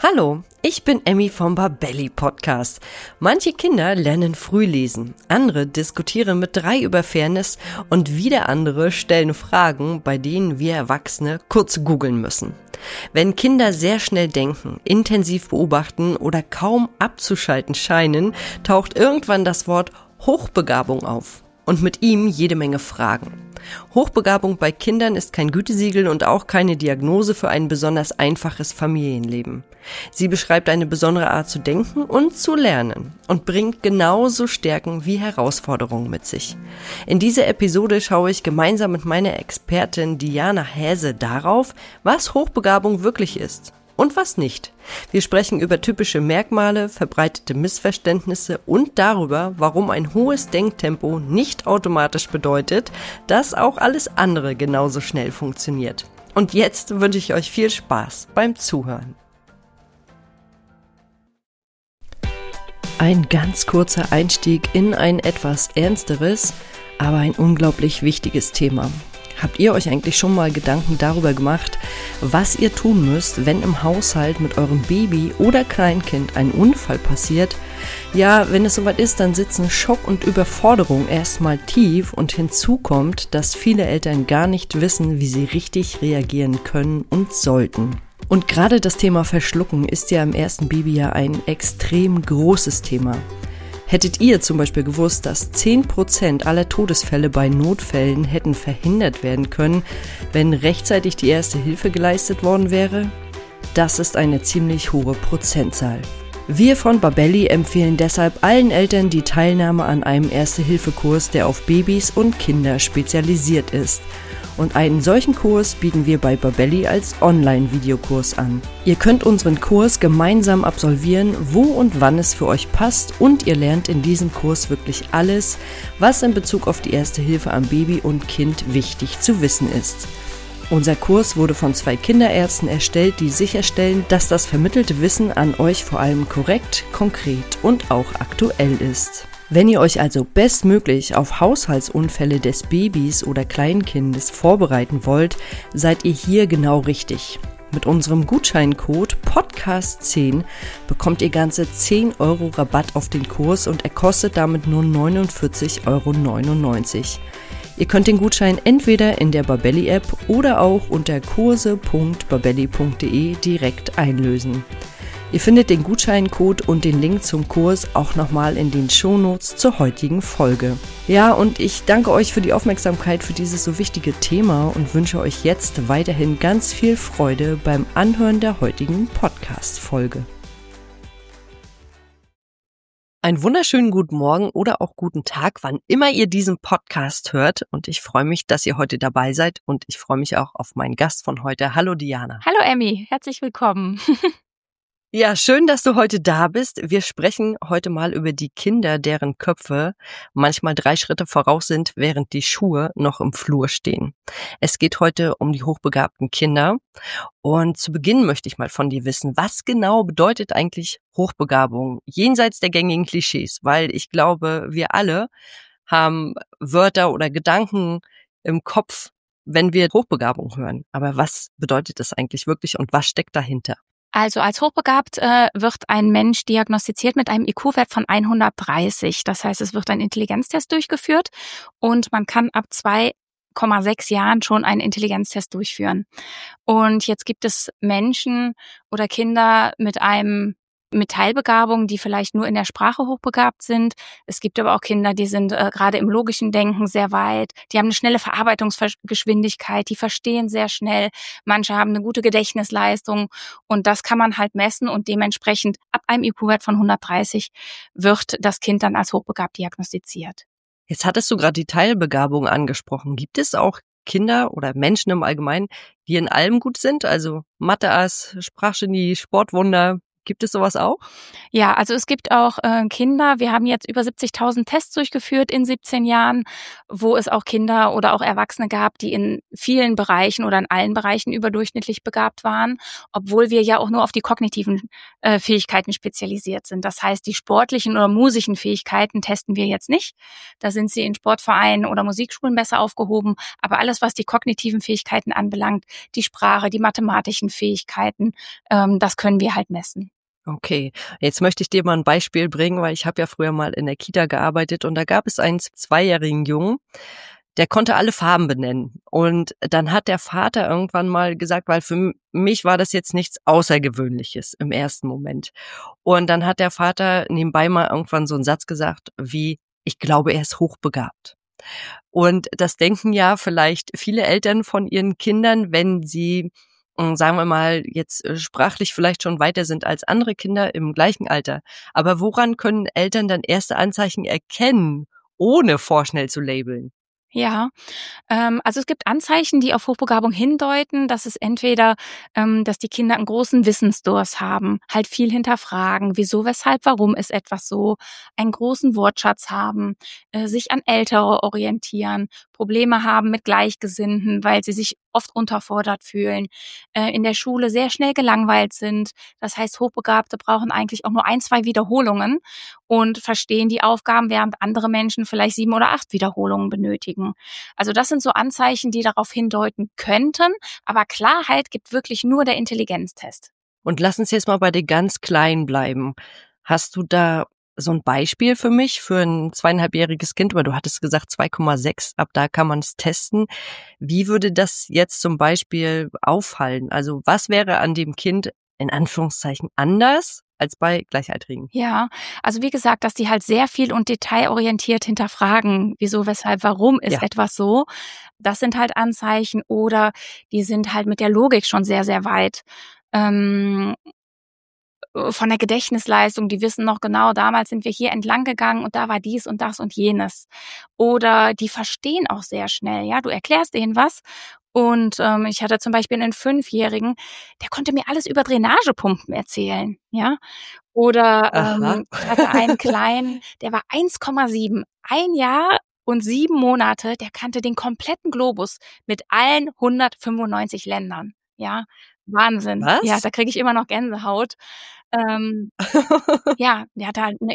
Hallo, ich bin Emmy vom Babelli Podcast. Manche Kinder lernen früh lesen, andere diskutieren mit 3 über Fairness und wieder andere stellen Fragen, bei denen wir Erwachsene kurz googeln müssen. Wenn Kinder sehr schnell denken, intensiv beobachten oder kaum abzuschalten scheinen, taucht irgendwann das Wort Hochbegabung auf. Und mit ihm jede Menge Fragen. Hochbegabung bei Kindern ist kein Gütesiegel und auch keine Diagnose für ein besonders einfaches Familienleben. Sie beschreibt eine besondere Art zu denken und zu lernen und bringt genauso Stärken wie Herausforderungen mit sich. In dieser Episode schaue ich gemeinsam mit meiner Expertin Diana Häse darauf, was Hochbegabung wirklich ist. Und was nicht. Wir sprechen über typische Merkmale, verbreitete Missverständnisse und darüber, warum ein hohes Denktempo nicht automatisch bedeutet, dass auch alles andere genauso schnell funktioniert. Und jetzt wünsche ich euch viel Spaß beim Zuhören. Ein ganz kurzer Einstieg in ein etwas ernsteres, aber ein unglaublich wichtiges Thema. Habt ihr euch eigentlich schon mal Gedanken darüber gemacht, was ihr tun müsst, wenn im Haushalt mit eurem Baby oder Kleinkind ein Unfall passiert? Ja, wenn es soweit ist, dann sitzen Schock und Überforderung erstmal tief und hinzu kommt, dass viele Eltern gar nicht wissen, wie sie richtig reagieren können und sollten. Und gerade das Thema Verschlucken ist ja im ersten Babyjahr ein extrem großes Thema. Hättet ihr zum Beispiel gewusst, dass 10% aller Todesfälle bei Notfällen hätten verhindert werden können, wenn rechtzeitig die erste Hilfe geleistet worden wäre? Das ist eine ziemlich hohe Prozentzahl. Wir von Babelli empfehlen deshalb allen Eltern die Teilnahme an einem Erste-Hilfe-Kurs, der auf Babys und Kinder spezialisiert ist. Und einen solchen Kurs bieten wir bei Babelli als Online-Videokurs an. Ihr könnt unseren Kurs gemeinsam absolvieren, wo und wann es für euch passt, und ihr lernt in diesem Kurs wirklich alles, was in Bezug auf die Erste Hilfe am Baby und Kind wichtig zu wissen ist. Unser Kurs wurde von 2 Kinderärzten erstellt, die sicherstellen, dass das vermittelte Wissen an euch vor allem korrekt, konkret und auch aktuell ist. Wenn ihr euch also bestmöglich auf Haushaltsunfälle des Babys oder Kleinkindes vorbereiten wollt, seid ihr hier genau richtig. Mit unserem Gutscheincode PODCAST10 bekommt ihr ganze 10 € Rabatt auf den Kurs und er kostet damit nur 49,99 €. Ihr könnt den Gutschein entweder in der Babelli-App oder auch unter kurse.babelli.de direkt einlösen. Ihr findet den Gutscheincode und den Link zum Kurs auch nochmal in den Shownotes zur heutigen Folge. Ja, und ich danke euch für die Aufmerksamkeit für dieses so wichtige Thema und wünsche euch jetzt weiterhin ganz viel Freude beim Anhören der heutigen Podcast-Folge. Einen wunderschönen guten Morgen oder auch guten Tag, wann immer ihr diesen Podcast hört. Und ich freue mich, dass ihr heute dabei seid und ich freue mich auch auf meinen Gast von heute. Hallo Diana. Hallo Emmy, herzlich willkommen. Ja, schön, dass du heute da bist. Wir sprechen heute mal über die Kinder, deren Köpfe manchmal 3 Schritte voraus sind, während die Schuhe noch im Flur stehen. Es geht heute um die hochbegabten Kinder. Und zu Beginn möchte ich mal von dir wissen, was genau bedeutet eigentlich Hochbegabung jenseits der gängigen Klischees? Weil ich glaube, wir alle haben Wörter oder Gedanken im Kopf, wenn wir Hochbegabung hören. Aber was bedeutet das eigentlich wirklich und was steckt dahinter? Also als hochbegabt wird ein Mensch diagnostiziert mit einem IQ-Wert von 130. Das heißt, es wird ein Intelligenztest durchgeführt und man kann ab 2,6 Jahren schon einen Intelligenztest durchführen. Und jetzt gibt es Menschen oder Kinder mit Teilbegabung, die vielleicht nur in der Sprache hochbegabt sind. Es gibt aber auch Kinder, die sind gerade im logischen Denken sehr weit. Die haben eine schnelle Verarbeitungsgeschwindigkeit, die verstehen sehr schnell. Manche haben eine gute Gedächtnisleistung und das kann man halt messen und dementsprechend ab einem IQ-Wert von 130 wird das Kind dann als hochbegabt diagnostiziert. Jetzt hattest du gerade die Teilbegabung angesprochen. Gibt es auch Kinder oder Menschen im Allgemeinen, die in allem gut sind? Also Mathe-Ass, Sprachgenie, Sportwunder. Gibt es sowas auch? Ja, also es gibt auch Kinder, wir haben jetzt über 70.000 Tests durchgeführt in 17 Jahren, wo es auch Kinder oder auch Erwachsene gab, die in vielen Bereichen oder in allen Bereichen überdurchschnittlich begabt waren, obwohl wir ja auch nur auf die kognitiven Fähigkeiten spezialisiert sind. Das heißt, die sportlichen oder musischen Fähigkeiten testen wir jetzt nicht. Da sind sie in Sportvereinen oder Musikschulen besser aufgehoben. Aber alles, was die kognitiven Fähigkeiten anbelangt, die Sprache, die mathematischen Fähigkeiten, das können wir halt messen. Okay, jetzt möchte ich dir mal ein Beispiel bringen, weil ich habe ja früher mal in der Kita gearbeitet und da gab es einen zweijährigen Jungen, der konnte alle Farben benennen. Und dann hat der Vater irgendwann mal gesagt, weil für mich war das jetzt nichts Außergewöhnliches im ersten Moment. Und dann hat der Vater nebenbei mal irgendwann so einen Satz gesagt wie, ich glaube, er ist hochbegabt. Und das denken ja vielleicht viele Eltern von ihren Kindern, wenn sie, sagen wir mal, jetzt sprachlich vielleicht schon weiter sind als andere Kinder im gleichen Alter. Aber woran können Eltern dann erste Anzeichen erkennen, ohne vorschnell zu labeln? Ja, also es gibt Anzeichen, die auf Hochbegabung hindeuten, dass es entweder, dass die Kinder einen großen Wissensdurst haben, halt viel hinterfragen, wieso, weshalb, warum ist etwas so, einen großen Wortschatz haben, sich an Ältere orientieren, Probleme haben mit Gleichgesinnten, weil sie sich oft unterfordert fühlen, in der Schule sehr schnell gelangweilt sind. Das heißt, Hochbegabte brauchen eigentlich auch nur 1, 2 Wiederholungen und verstehen die Aufgaben, während andere Menschen vielleicht 7 oder 8 Wiederholungen benötigen. Also das sind so Anzeichen, die darauf hindeuten könnten, aber Klarheit gibt wirklich nur der Intelligenztest. Und lass uns jetzt mal bei den ganz Kleinen bleiben. Hast du da so ein Beispiel für mich, für ein 2,5-jähriges Kind? Oder du hattest gesagt 2,6, ab da kann man es testen. Wie würde das jetzt zum Beispiel auffallen? Also was wäre an dem Kind in Anführungszeichen anders als bei Gleichaltrigen? Ja, also wie gesagt, dass die halt sehr viel und detailorientiert hinterfragen, wieso, weshalb, warum ist Ja. etwas so. Das sind halt Anzeichen oder die sind halt mit der Logik schon sehr, sehr weit. Ähm, von der Gedächtnisleistung, die wissen noch genau, damals sind wir hier entlang gegangen und da war dies und das und jenes. Oder die verstehen auch sehr schnell, ja, du erklärst denen was und ich hatte zum Beispiel einen 5-Jährigen, der konnte mir alles über Drainagepumpen erzählen, ja. Oder Aha. ich hatte einen Kleinen, der war 1,7, 1 Jahr und 7 Monate, der kannte den kompletten Globus mit allen 195 Ländern, ja. Wahnsinn. Ja, Was? da kriege ich immer noch Gänsehaut. Ähm, ja, der hat halt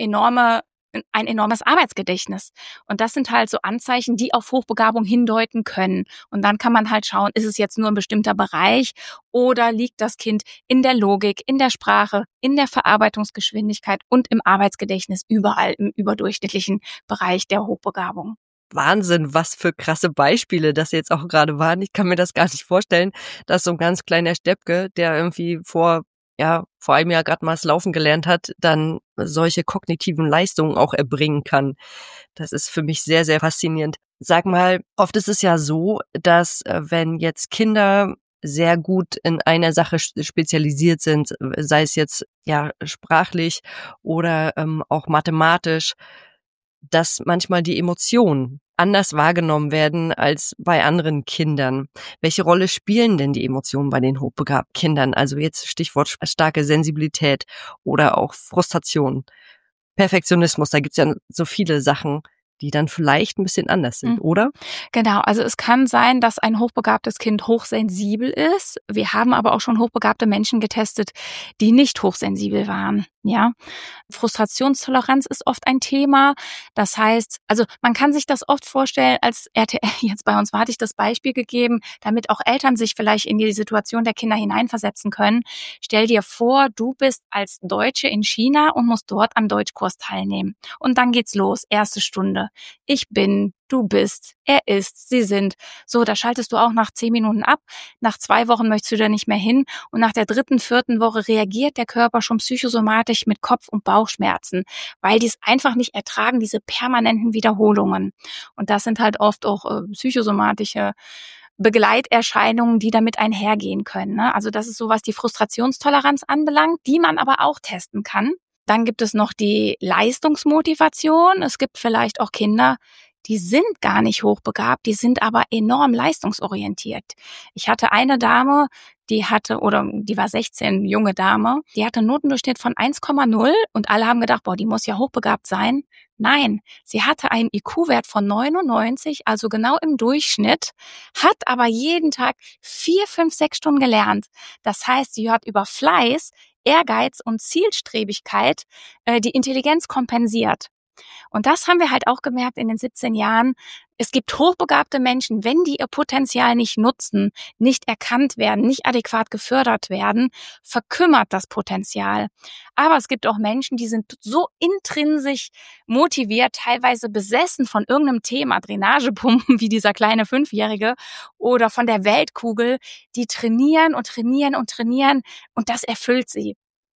ein enormes Arbeitsgedächtnis. Und das sind halt so Anzeichen, die auf Hochbegabung hindeuten können. Und dann kann man halt schauen, ist es jetzt nur ein bestimmter Bereich oder liegt das Kind in der Logik, in der Sprache, in der Verarbeitungsgeschwindigkeit und im Arbeitsgedächtnis überall im überdurchschnittlichen Bereich der Hochbegabung. Wahnsinn, was für krasse Beispiele das jetzt auch gerade waren. Ich kann mir das gar nicht vorstellen, dass so ein ganz kleiner Steppke, der irgendwie vor einem Jahr gerade mal das Laufen gelernt hat, dann solche kognitiven Leistungen auch erbringen kann. Das ist für mich sehr, sehr faszinierend. Sag mal, oft ist es ja so, dass wenn jetzt Kinder sehr gut in einer Sache spezialisiert sind, sei es jetzt ja sprachlich oder auch mathematisch, dass manchmal die Emotionen anders wahrgenommen werden als bei anderen Kindern. Welche Rolle spielen denn die Emotionen bei den hochbegabten Kindern? Also jetzt Stichwort starke Sensibilität oder auch Frustration, Perfektionismus. Da gibt's ja so viele Sachen, die dann vielleicht ein bisschen anders sind, Mhm. oder? Genau, also es kann sein, dass ein hochbegabtes Kind hochsensibel ist. Wir haben aber auch schon hochbegabte Menschen getestet, die nicht hochsensibel waren. Ja, Frustrationstoleranz ist oft ein Thema. Das heißt, also man kann sich das oft vorstellen, als RTL jetzt bei uns war, hatte ich das Beispiel gegeben, damit auch Eltern sich vielleicht in die Situation der Kinder hineinversetzen können. Stell dir vor, du bist als Deutsche in China und musst dort am Deutschkurs teilnehmen. Und dann geht's los, erste Stunde. Ich bin, du bist, er ist, sie sind. So, da schaltest du auch nach 10 Minuten ab. Nach 2 Wochen möchtest du da nicht mehr hin. Und nach der 3., 4. Woche reagiert der Körper schon psychosomatisch mit Kopf- und Bauchschmerzen, weil die es einfach nicht ertragen, diese permanenten Wiederholungen. Und das sind halt oft auch psychosomatische Begleiterscheinungen, die damit einhergehen können. Ne? Also das ist so, was die Frustrationstoleranz anbelangt, die man aber auch testen kann. Dann gibt es noch die Leistungsmotivation. Es gibt vielleicht auch Kinder, die sind gar nicht hochbegabt, die sind aber enorm leistungsorientiert. Ich hatte eine Dame, die war 16, junge Dame, die hatte einen Notendurchschnitt von 1,0 und alle haben gedacht, boah, die muss ja hochbegabt sein. Nein, sie hatte einen IQ-Wert von 99, also genau im Durchschnitt, hat aber jeden Tag 4, 5, 6 Stunden gelernt. Das heißt, sie hat über Fleiß, Ehrgeiz und Zielstrebigkeit die Intelligenz kompensiert. Und das haben wir halt auch gemerkt in den 17 Jahren. Es gibt hochbegabte Menschen, wenn die ihr Potenzial nicht nutzen, nicht erkannt werden, nicht adäquat gefördert werden, verkümmert das Potenzial. Aber es gibt auch Menschen, die sind so intrinsisch motiviert, teilweise besessen von irgendeinem Thema, Drainagepumpen wie dieser kleine 5-Jährige oder von der Weltkugel, die trainieren und trainieren und trainieren und das erfüllt sie.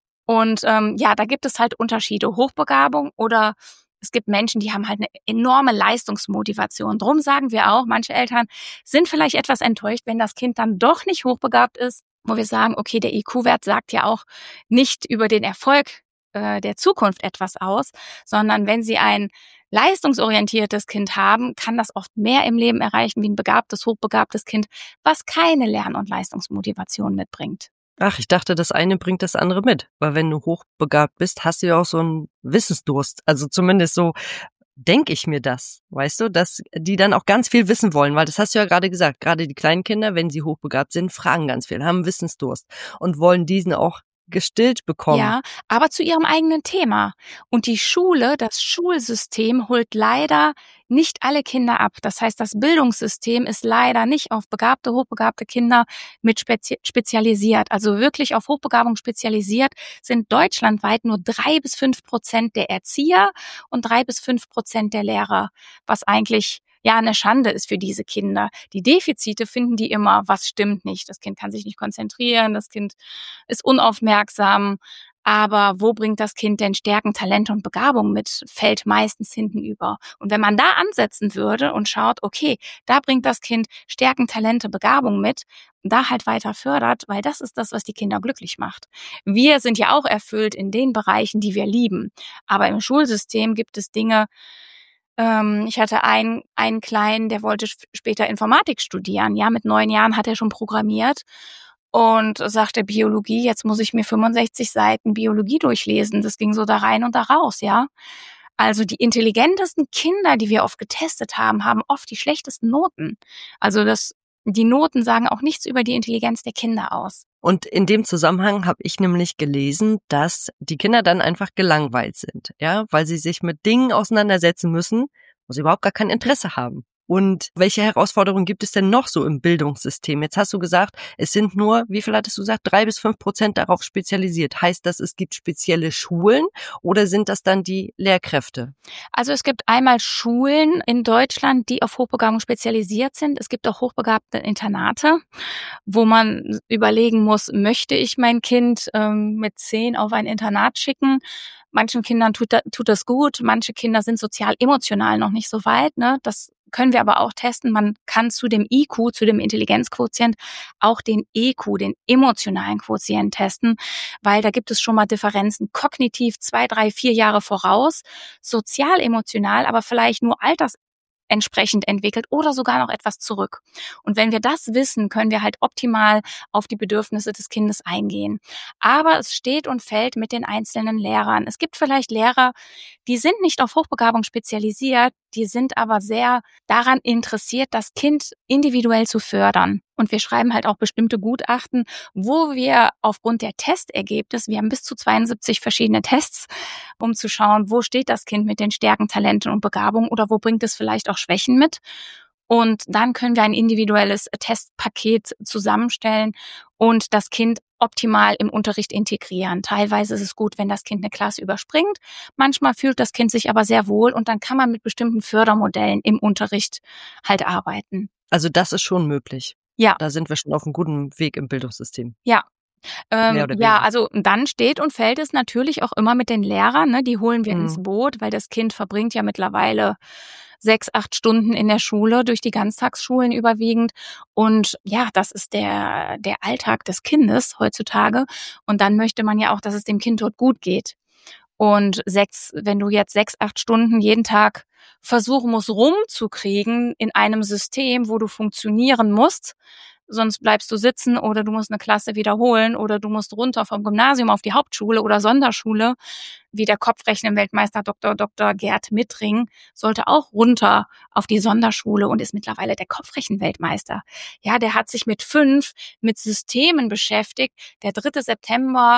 Und da gibt es halt Unterschiede, Hochbegabung oder es gibt Menschen, die haben halt eine enorme Leistungsmotivation. Drum sagen wir auch, manche Eltern sind vielleicht etwas enttäuscht, wenn das Kind dann doch nicht hochbegabt ist, wo wir sagen, okay, der IQ-Wert sagt ja auch nicht über den Erfolg der Zukunft etwas aus, sondern wenn Sie ein leistungsorientiertes Kind haben, kann das oft mehr im Leben erreichen wie ein begabtes, hochbegabtes Kind, was keine Lern- und Leistungsmotivation mitbringt. Ach, ich dachte, das eine bringt das andere mit. Weil wenn du hochbegabt bist, hast du ja auch so einen Wissensdurst. Also zumindest so denke ich mir das, weißt du, dass die dann auch ganz viel wissen wollen. Weil das hast du ja gerade gesagt, gerade die kleinen Kinder, wenn sie hochbegabt sind, fragen ganz viel, haben Wissensdurst und wollen diesen auch gestillt bekommen. Ja, aber zu ihrem eigenen Thema. Und die Schule, das Schulsystem holt leider nicht alle Kinder ab. Das heißt, das Bildungssystem ist leider nicht auf begabte, hochbegabte Kinder mit spezialisiert. Also wirklich auf Hochbegabung spezialisiert sind deutschlandweit nur 3-5% der Erzieher und 3-5% der Lehrer, was eigentlich eine Schande ist für diese Kinder. Die Defizite finden die immer, was stimmt nicht. Das Kind kann sich nicht konzentrieren, das Kind ist unaufmerksam. Aber wo bringt das Kind denn Stärken, Talente und Begabung mit? Fällt meistens hinten über. Und wenn man da ansetzen würde und schaut, okay, da bringt das Kind Stärken, Talente, Begabung mit, da halt weiter fördert, weil das ist das, was die Kinder glücklich macht. Wir sind ja auch erfüllt in den Bereichen, die wir lieben. Aber im Schulsystem gibt es Dinge. Ich hatte einen Kleinen, der wollte später Informatik studieren. Ja, mit 9 Jahren hat er schon programmiert und sagte Biologie, jetzt muss ich mir 65 Seiten Biologie durchlesen. Das ging so da rein und da raus, ja. Also die intelligentesten Kinder, die wir oft getestet haben, haben oft die schlechtesten Noten. Also die Noten sagen auch nichts über die Intelligenz der Kinder aus. Und in dem Zusammenhang habe ich nämlich gelesen, dass die Kinder dann einfach gelangweilt sind, ja, weil sie sich mit Dingen auseinandersetzen müssen, wo sie überhaupt gar kein Interesse haben. Und welche Herausforderungen gibt es denn noch so im Bildungssystem? Jetzt hast du gesagt, es sind nur, wie viel hattest du gesagt, 3-5% darauf spezialisiert. Heißt das, es gibt spezielle Schulen oder sind das dann die Lehrkräfte? Also es gibt einmal Schulen in Deutschland, die auf Hochbegabung spezialisiert sind. Es gibt auch hochbegabte Internate, wo man überlegen muss, möchte ich mein Kind mit 10 auf ein Internat schicken? Manchen Kindern tut das gut, manche Kinder sind sozial-emotional noch nicht so weit, ne? Das können wir aber auch testen. Man kann zu dem IQ, zu dem Intelligenzquotient, auch den EQ, den emotionalen Quotient testen, weil da gibt es schon mal Differenzen. Kognitiv 2, 3, 4 Jahre voraus, sozial-emotional, aber vielleicht nur altersentsprechend entwickelt oder sogar noch etwas zurück. Und wenn wir das wissen, können wir halt optimal auf die Bedürfnisse des Kindes eingehen. Aber es steht und fällt mit den einzelnen Lehrern. Es gibt vielleicht Lehrer, die sind nicht auf Hochbegabung spezialisiert, die sind aber sehr daran interessiert, das Kind individuell zu fördern. Und wir schreiben halt auch bestimmte Gutachten, wo wir aufgrund der Testergebnisse, wir haben bis zu 72 verschiedene Tests, um zu schauen, wo steht das Kind mit den Stärken, Talenten und Begabungen oder wo bringt es vielleicht auch Schwächen mit. Und dann können wir ein individuelles Testpaket zusammenstellen und das Kind optimal im Unterricht integrieren. Teilweise ist es gut, wenn das Kind eine Klasse überspringt. Manchmal fühlt das Kind sich aber sehr wohl und dann kann man mit bestimmten Fördermodellen im Unterricht halt arbeiten. Also das ist schon möglich. Ja. Da sind wir schon auf einem guten Weg im Bildungssystem. Ja. Also dann steht und fällt es natürlich auch immer mit den Lehrern, ne? Die holen wir ins Boot, weil das Kind verbringt ja mittlerweile 6, 8 Stunden in der Schule, durch die Ganztagsschulen überwiegend. Und ja, das ist der Alltag des Kindes heutzutage. Und dann möchte man ja auch, dass es dem Kind dort gut geht. Und wenn du jetzt 6, 8 Stunden jeden Tag versuchen musst, rumzukriegen in einem System, wo du funktionieren musst, sonst bleibst du sitzen oder du musst eine Klasse wiederholen oder du musst runter vom Gymnasium auf die Hauptschule oder Sonderschule, wie der Kopfrechnen-Weltmeister Dr. Gerd Mittring sollte auch runter auf die Sonderschule und ist mittlerweile der Kopfrechen-Weltmeister. Ja, der hat sich mit 5 mit Systemen beschäftigt. Der 3. September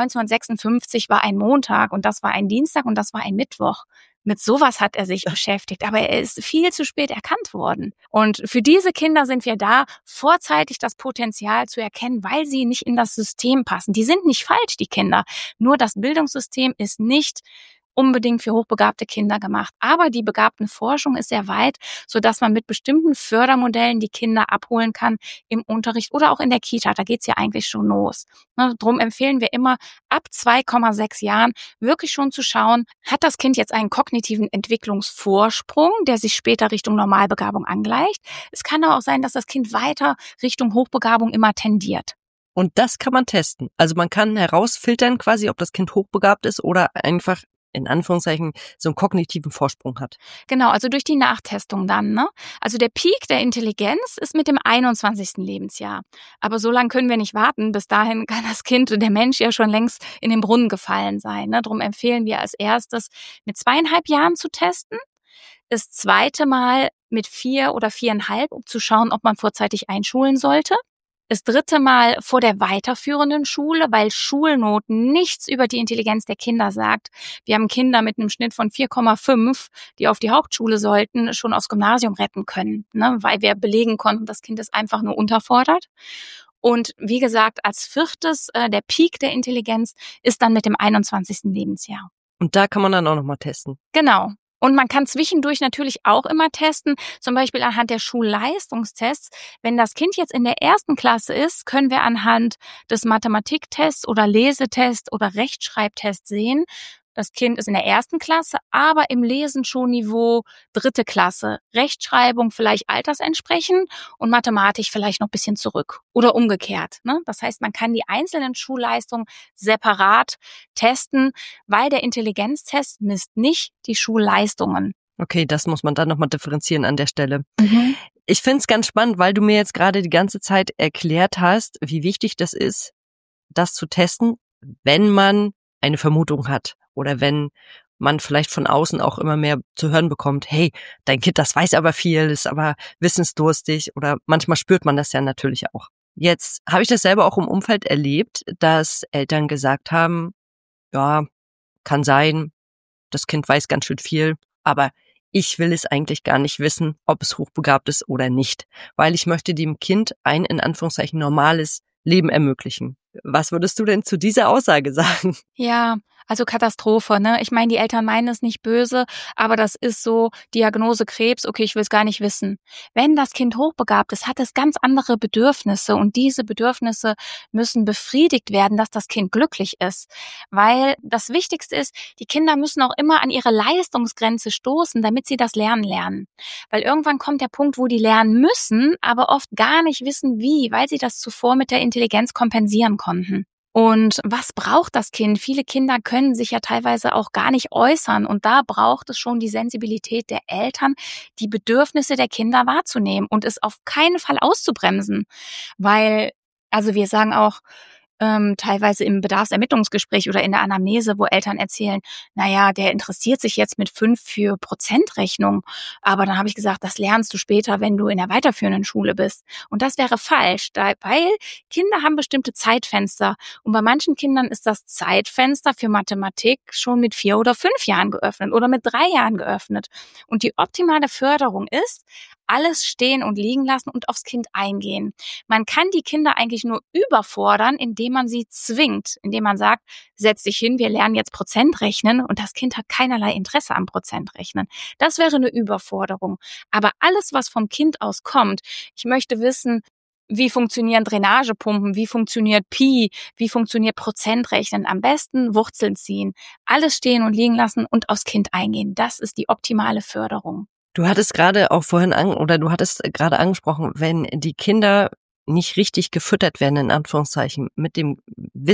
1956 war ein Montag und das war ein Dienstag und das war ein Mittwoch. Mit sowas hat er sich beschäftigt, aber er ist viel zu spät erkannt worden. Und für diese Kinder sind wir da, vorzeitig das Potenzial zu erkennen, weil sie nicht in das System passen. Die sind nicht falsch, die Kinder. Nur das Bildungssystem ist nicht unbedingt für hochbegabte Kinder gemacht. Aber die Begabtenforschung ist sehr weit, sodass man mit bestimmten Fördermodellen die Kinder abholen kann im Unterricht oder auch in der Kita. Da geht's ja eigentlich schon los. Drum empfehlen wir immer, ab 2,6 Jahren wirklich schon zu schauen, hat das Kind jetzt einen kognitiven Entwicklungsvorsprung, der sich später Richtung Normalbegabung angleicht. Es kann aber auch sein, dass das Kind weiter Richtung Hochbegabung immer tendiert. Und das kann man testen. Also man kann herausfiltern quasi, ob das Kind hochbegabt ist oder einfach in Anführungszeichen so einen kognitiven Vorsprung hat. Genau, also durch die Nachtestung dann, ne? Also der Peak der Intelligenz ist mit dem 21. Lebensjahr. Aber so lange können wir nicht warten. Bis dahin kann das Kind und der Mensch ja schon längst in den Brunnen gefallen sein, ne? Darum empfehlen wir als erstes mit 2,5 Jahren zu testen. Das zweite Mal mit 4 oder 4,5, um zu schauen, ob man vorzeitig einschulen sollte. Das dritte Mal vor der weiterführenden Schule, weil Schulnoten nichts über die Intelligenz der Kinder sagt. Wir haben Kinder mit einem Schnitt von 4,5, die auf die Hauptschule sollten, schon aufs Gymnasium retten können, ne, weil wir belegen konnten, das Kind ist einfach nur unterfordert. Und wie gesagt, als viertes, der Peak der Intelligenz ist dann mit dem 21. Lebensjahr. Und da kann man dann auch nochmal testen. Genau. Und man kann zwischendurch natürlich auch immer testen, zum Beispiel anhand der Schulleistungstests. Wenn das Kind jetzt in der 1. Klasse ist, können wir anhand des Mathematiktests oder Lesetests oder Rechtschreibtests sehen, das Kind ist in der 1. Klasse, aber im Lesen schon Niveau 3. Klasse. Rechtschreibung vielleicht altersentsprechend und Mathematik vielleicht noch ein bisschen zurück. Oder umgekehrt, ne? Das heißt, man kann die einzelnen Schulleistungen separat testen, weil der Intelligenztest misst nicht die Schulleistungen. Okay, das muss man dann nochmal differenzieren an der Stelle. Ich finde es ganz spannend, weil du mir jetzt gerade die ganze Zeit erklärt hast, wie wichtig das ist, das zu testen, wenn man eine Vermutung hat. Oder wenn man vielleicht von außen auch immer mehr zu hören bekommt, hey, dein Kind, das weiß aber viel, ist aber wissensdurstig. Oder manchmal spürt man das ja natürlich auch. Jetzt habe ich das selber auch im Umfeld erlebt, dass Eltern gesagt haben, ja, kann sein, das Kind weiß ganz schön viel, aber ich will es eigentlich gar nicht wissen, ob es hochbegabt ist oder nicht, weil ich möchte dem Kind ein, in Anführungszeichen, normales Leben ermöglichen. Was würdest du denn zu dieser Aussage sagen? Ja, also Katastrophe, ne? Ich meine, die Eltern meinen es nicht böse, aber das ist so, Diagnose Krebs, okay, ich will es gar nicht wissen. Wenn das Kind hochbegabt ist, hat es ganz andere Bedürfnisse und diese Bedürfnisse müssen befriedigt werden, dass das Kind glücklich ist. Weil das Wichtigste ist, die Kinder müssen auch immer an ihre Leistungsgrenze stoßen, damit sie das lernen. Weil irgendwann kommt der Punkt, wo die lernen müssen, aber oft gar nicht wissen wie, weil sie das zuvor mit der Intelligenz kompensieren konnten. Und was braucht das Kind? Viele Kinder können sich ja teilweise auch gar nicht äußern. Und da braucht es schon die Sensibilität der Eltern, die Bedürfnisse der Kinder wahrzunehmen und es auf keinen Fall auszubremsen. Weil, also wir sagen auch, teilweise im Bedarfsermittlungsgespräch oder in der Anamnese, wo Eltern erzählen, naja, der interessiert sich jetzt mit 5 für Prozentrechnung. Aber dann habe ich gesagt, das lernst du später, wenn du in der weiterführenden Schule bist. Und das wäre falsch, weil Kinder haben bestimmte Zeitfenster. Und bei manchen Kindern ist das Zeitfenster für Mathematik schon mit 4 oder 5 Jahren geöffnet oder mit 3 Jahren geöffnet. Und die optimale Förderung ist, alles stehen und liegen lassen und aufs Kind eingehen. Man kann die Kinder eigentlich nur überfordern, indem man sie zwingt, indem man sagt, setz dich hin, wir lernen jetzt Prozentrechnen und das Kind hat keinerlei Interesse am Prozentrechnen. Das wäre eine Überforderung. Aber alles, was vom Kind aus kommt, ich möchte wissen, wie funktionieren Drainagepumpen, wie funktioniert Pi, wie funktioniert Prozentrechnen, am besten Wurzeln ziehen, alles stehen und liegen lassen und aufs Kind eingehen. Das ist die optimale Förderung. Du hattest gerade auch du hattest gerade angesprochen, wenn die Kinder nicht richtig gefüttert werden, in Anführungszeichen, mit dem Wissen,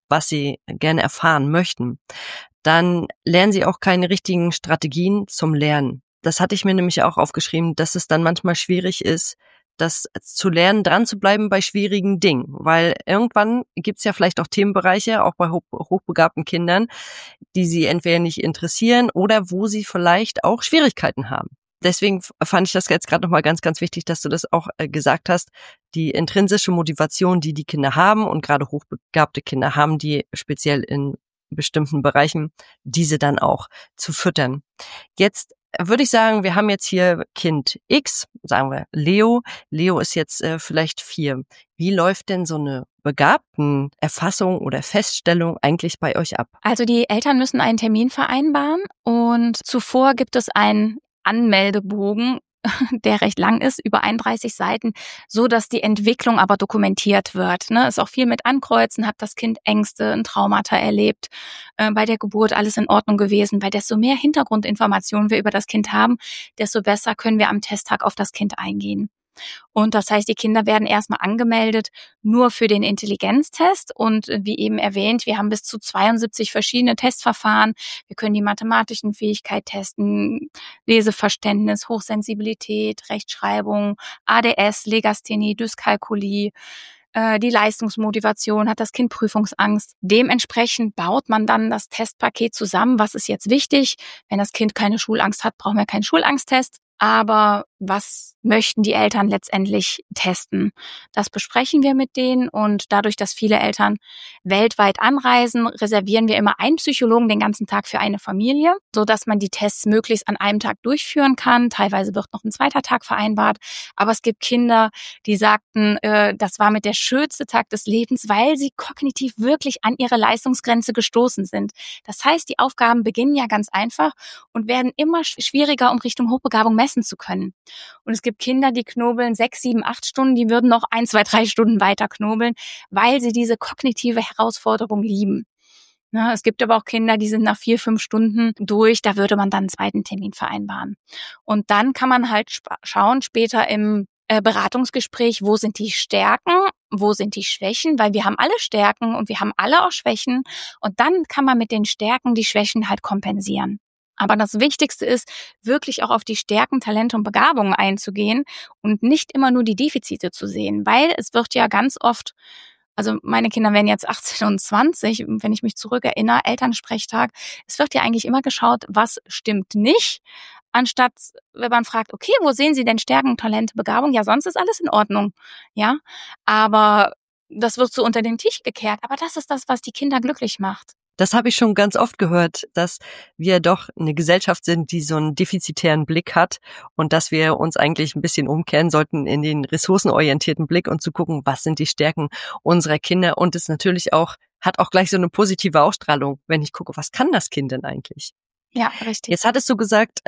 was sie gerne erfahren möchten, dann lernen sie auch keine richtigen Strategien zum Lernen. Das hatte ich mir nämlich auch aufgeschrieben, dass es dann manchmal schwierig ist, das zu lernen, dran zu bleiben bei schwierigen Dingen. Weil irgendwann gibt's ja vielleicht auch Themenbereiche, auch bei hochbegabten Kindern, die sie entweder nicht interessieren oder wo sie vielleicht auch Schwierigkeiten haben. Deswegen fand ich das jetzt gerade nochmal ganz, ganz wichtig, dass du das auch gesagt hast. Die intrinsische Motivation, die die Kinder haben und gerade hochbegabte Kinder haben, die speziell in bestimmten Bereichen, diese dann auch zu füttern. Jetzt würde ich sagen, wir haben jetzt hier Kind X, sagen wir Leo. Leo ist jetzt vielleicht 4. Wie läuft denn so eine Begabtenerfassung oder Feststellung eigentlich bei euch ab? Also die Eltern müssen einen Termin vereinbaren und zuvor gibt es einen Anmeldebogen, der recht lang ist, über 31 Seiten, so dass die Entwicklung aber dokumentiert wird. Ne? Ist auch viel mit Ankreuzen, hat das Kind Ängste, ein Traumata erlebt, bei der Geburt alles in Ordnung gewesen, weil desto mehr Hintergrundinformationen wir über das Kind haben, desto besser können wir am Testtag auf das Kind eingehen. Und das heißt, die Kinder werden erstmal angemeldet nur für den Intelligenztest. Und wie eben erwähnt, wir haben bis zu 72 verschiedene Testverfahren. Wir können die mathematischen Fähigkeiten testen, Leseverständnis, Hochsensibilität, Rechtschreibung, ADS, Legasthenie, Dyskalkulie, die Leistungsmotivation, hat das Kind Prüfungsangst. Dementsprechend baut man dann das Testpaket zusammen. Was ist jetzt wichtig? Wenn das Kind keine Schulangst hat, brauchen wir keinen Schulangsttest. Aber was möchten die Eltern letztendlich testen? Das besprechen wir mit denen und dadurch, dass viele Eltern weltweit anreisen, reservieren wir immer einen Psychologen den ganzen Tag für eine Familie, sodass man die Tests möglichst an einem Tag durchführen kann. Teilweise wird noch ein zweiter Tag vereinbart, aber es gibt Kinder, die sagten, das war mit der schönste Tag des Lebens, weil sie kognitiv wirklich an ihre Leistungsgrenze gestoßen sind. Das heißt, die Aufgaben beginnen ja ganz einfach und werden immer schwieriger, um Richtung Hochbegabung messen zu können. Und es gibt Kinder, die knobeln 6, 7, 8 Stunden, die würden noch 1, 2, 3 Stunden weiter knobeln, weil sie diese kognitive Herausforderung lieben. Ja, es gibt aber auch Kinder, die sind nach 4, 5 Stunden durch, da würde man dann einen zweiten Termin vereinbaren. Und dann kann man halt schauen, später im Beratungsgespräch, wo sind die Stärken, wo sind die Schwächen, weil wir haben alle Stärken und wir haben alle auch Schwächen. Und dann kann man mit den Stärken die Schwächen halt kompensieren. Aber das Wichtigste ist, wirklich auch auf die Stärken, Talente und Begabungen einzugehen und nicht immer nur die Defizite zu sehen, weil es wird ja ganz oft, also meine Kinder werden jetzt 18 und 20, wenn ich mich zurückerinnere, Elternsprechtag, es wird ja eigentlich immer geschaut, was stimmt nicht, anstatt, wenn man fragt, okay, wo sehen Sie denn Stärken, Talente, Begabung? Ja, sonst ist alles in Ordnung, ja, aber das wird so unter den Tisch gekehrt, aber das ist das, was die Kinder glücklich macht. Das habe ich schon ganz oft gehört, dass wir doch eine Gesellschaft sind, die so einen defizitären Blick hat und dass wir uns eigentlich ein bisschen umkehren sollten in den ressourcenorientierten Blick und zu gucken, was sind die Stärken unserer Kinder. Und es natürlich auch hat auch gleich so eine positive Ausstrahlung, wenn ich gucke, was kann das Kind denn eigentlich? Ja, richtig. Jetzt hattest du gesagt,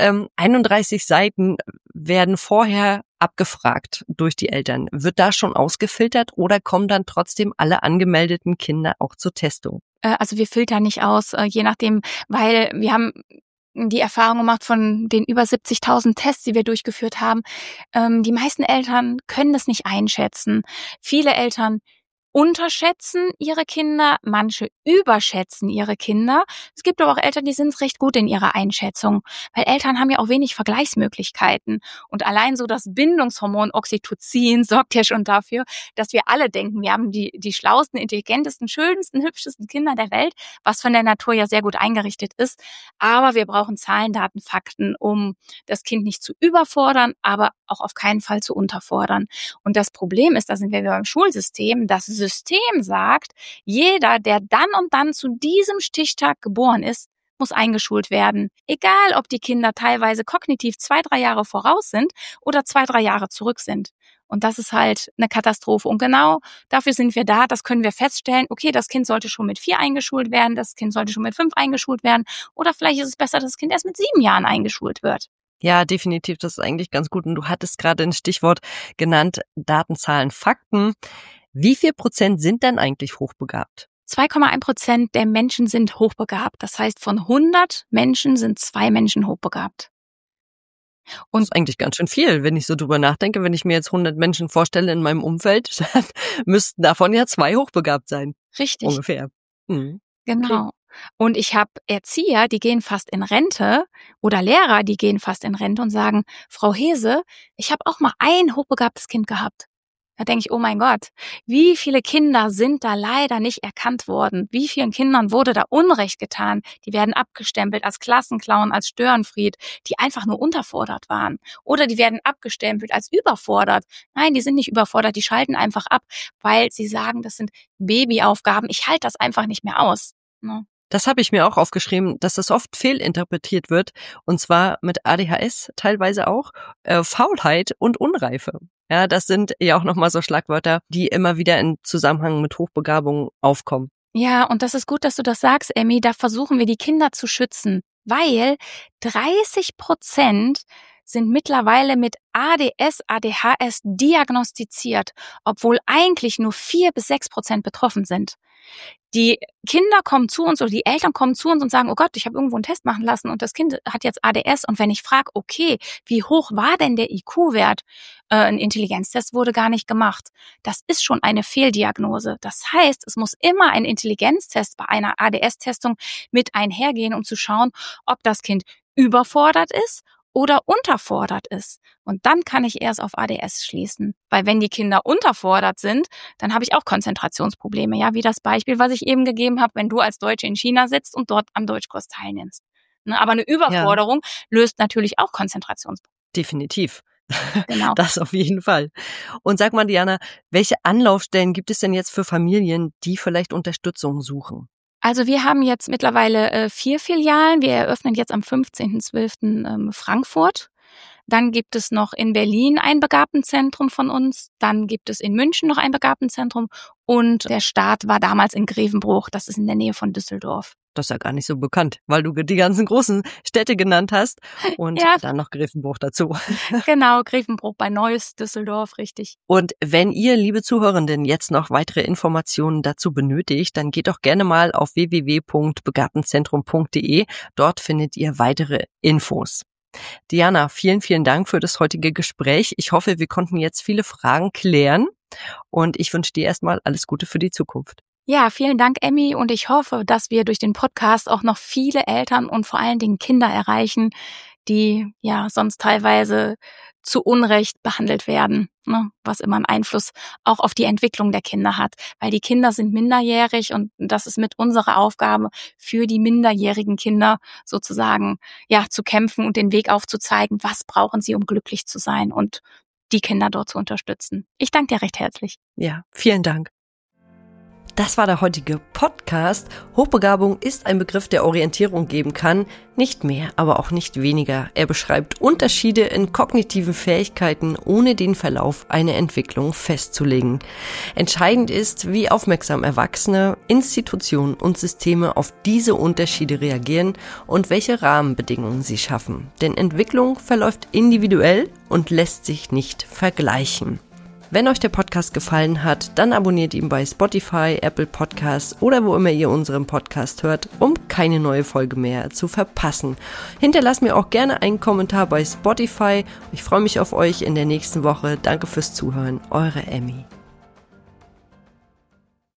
31 Seiten werden vorher abgefragt durch die Eltern. Wird da schon ausgefiltert oder kommen dann trotzdem alle angemeldeten Kinder auch zur Testung? Also wir filtern nicht aus, je nachdem, weil wir haben die Erfahrung gemacht von den über 70.000 Tests, die wir durchgeführt haben. Die meisten Eltern können das nicht einschätzen. Viele Eltern unterschätzen ihre Kinder, manche überschätzen ihre Kinder. Es gibt aber auch Eltern, die sind recht gut in ihrer Einschätzung, weil Eltern haben ja auch wenig Vergleichsmöglichkeiten. Und allein so das Bindungshormon Oxytocin sorgt ja schon dafür, dass wir alle denken, wir haben die schlauesten, intelligentesten, schönsten, hübschesten Kinder der Welt, was von der Natur ja sehr gut eingerichtet ist. Aber wir brauchen Zahlen, Daten, Fakten, um das Kind nicht zu überfordern, aber auch auf keinen Fall zu unterfordern. Und das Problem ist, da sind wir beim Schulsystem, das System sagt, jeder, der dann und dann zu diesem Stichtag geboren ist, muss eingeschult werden. Egal, ob die Kinder teilweise kognitiv 2, 3 Jahre voraus sind oder 2, 3 Jahre zurück sind. Und das ist halt eine Katastrophe. Und genau dafür sind wir da. Das können wir feststellen. Okay, das Kind sollte schon mit 4 eingeschult werden. Das Kind sollte schon mit 5 eingeschult werden. Oder vielleicht ist es besser, dass das Kind erst mit 7 Jahren eingeschult wird. Ja, definitiv. Das ist eigentlich ganz gut. Und du hattest gerade ein Stichwort genannt, Daten, Zahlen, Fakten. Wie viel % sind denn eigentlich hochbegabt? 2,1% der Menschen sind hochbegabt. Das heißt, von 100 Menschen sind 2 Menschen hochbegabt. Und das ist eigentlich ganz schön viel, wenn ich so drüber nachdenke. Wenn ich mir jetzt 100 Menschen vorstelle in meinem Umfeld, dann müssten davon ja 2 hochbegabt sein. Richtig. Ungefähr. Mhm. Genau. Okay. Und ich habe Erzieher, die gehen fast in Rente oder Lehrer, die gehen fast in Rente und sagen, Frau Hese, ich habe auch mal ein hochbegabtes Kind gehabt. Da denke ich, oh mein Gott, wie viele Kinder sind da leider nicht erkannt worden? Wie vielen Kindern wurde da Unrecht getan? Die werden abgestempelt als Klassenclown, als Störenfried, die einfach nur unterfordert waren. Oder die werden abgestempelt als überfordert. Nein, die sind nicht überfordert, die schalten einfach ab, weil sie sagen, das sind Babyaufgaben. Ich halte das einfach nicht mehr aus. Ne? Das habe ich mir auch aufgeschrieben, dass das oft fehlinterpretiert wird, und zwar mit ADHS teilweise auch, Faulheit und Unreife. Ja, das sind ja auch nochmal so Schlagwörter, die immer wieder in Zusammenhang mit Hochbegabung aufkommen. Ja, und das ist gut, dass du das sagst, Emmy. Da versuchen wir, die Kinder zu schützen, weil 30% sind mittlerweile mit ADS, ADHS diagnostiziert, obwohl eigentlich nur 4-6% betroffen sind. Die Kinder kommen zu uns oder die Eltern kommen zu uns und sagen, oh Gott, ich habe irgendwo einen Test machen lassen und das Kind hat jetzt ADS. Und wenn ich frage, okay, wie hoch war denn der IQ-Wert? Ein Intelligenztest wurde gar nicht gemacht. Das ist schon eine Fehldiagnose. Das heißt, es muss immer ein Intelligenztest bei einer ADS-Testung mit einhergehen, um zu schauen, ob das Kind überfordert ist oder unterfordert ist. Und dann kann ich erst auf ADS schließen. Weil wenn die Kinder unterfordert sind, dann habe ich auch Konzentrationsprobleme. Ja, wie das Beispiel, was ich eben gegeben habe, wenn du als Deutsche in China sitzt und dort am Deutschkurs teilnimmst. Ne, aber eine Überforderung löst natürlich auch Konzentrationsprobleme. Definitiv. Genau. Das auf jeden Fall. Und sag mal, Diana, welche Anlaufstellen gibt es denn jetzt für Familien, die vielleicht Unterstützung suchen? Also wir haben jetzt mittlerweile 4 Filialen. Wir eröffnen jetzt am 15.12. Frankfurt. Dann gibt es noch in Berlin ein Begabtenzentrum von uns. Dann gibt es in München noch ein Begabtenzentrum. Und der Start war damals in Grevenbruch. Das ist in der Nähe von Düsseldorf. Das ist ja gar nicht so bekannt, weil du die ganzen großen Städte genannt hast und Ja. dann noch Grevenbruch dazu. Genau, Grevenbruch bei Neuss, Düsseldorf, richtig. Und wenn ihr, liebe Zuhörenden, jetzt noch weitere Informationen dazu benötigt, dann geht doch gerne mal auf www.begabtenzentrum.de. Dort findet ihr weitere Infos. Diana, vielen, vielen Dank für das heutige Gespräch. Ich hoffe, wir konnten jetzt viele Fragen klären und ich wünsche dir erstmal alles Gute für die Zukunft. Ja, vielen Dank, Emmy, und ich hoffe, dass wir durch den Podcast auch noch viele Eltern und vor allen Dingen Kinder erreichen, die ja sonst teilweise zu Unrecht behandelt werden, ne? Was immer einen Einfluss auch auf die Entwicklung der Kinder hat, weil die Kinder sind minderjährig und das ist mit unserer Aufgabe, für die minderjährigen Kinder sozusagen ja zu kämpfen und den Weg aufzuzeigen, was brauchen sie, um glücklich zu sein und die Kinder dort zu unterstützen. Ich danke dir recht herzlich. Ja, vielen Dank. Das war der heutige Podcast. Hochbegabung ist ein Begriff, der Orientierung geben kann. Nicht mehr, aber auch nicht weniger. Er beschreibt Unterschiede in kognitiven Fähigkeiten, ohne den Verlauf einer Entwicklung festzulegen. Entscheidend ist, wie aufmerksam Erwachsene, Institutionen und Systeme auf diese Unterschiede reagieren und welche Rahmenbedingungen sie schaffen. Denn Entwicklung verläuft individuell und lässt sich nicht vergleichen. Wenn euch der Podcast gefallen hat, dann abonniert ihn bei Spotify, Apple Podcasts oder wo immer ihr unseren Podcast hört, um keine neue Folge mehr zu verpassen. Hinterlasst mir auch gerne einen Kommentar bei Spotify. Ich freue mich auf euch in der nächsten Woche. Danke fürs Zuhören. Eure Emmy.